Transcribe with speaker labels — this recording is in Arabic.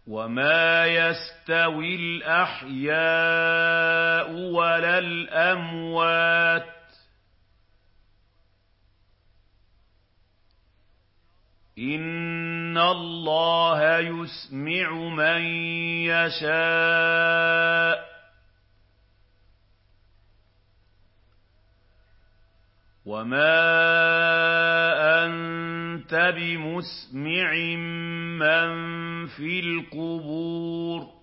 Speaker 1: وَمَا يَسْتَوِي الْأَحْيَاءُ وَلَا الْأَمْوَاتُ ۚ إِنَّ اللَّهَ يُسْمِعُ مَن يَشَاءُ ۖ وَمَا أَنتَ بِمُسْمِعٍ مَّن فِي الْقُبُورِ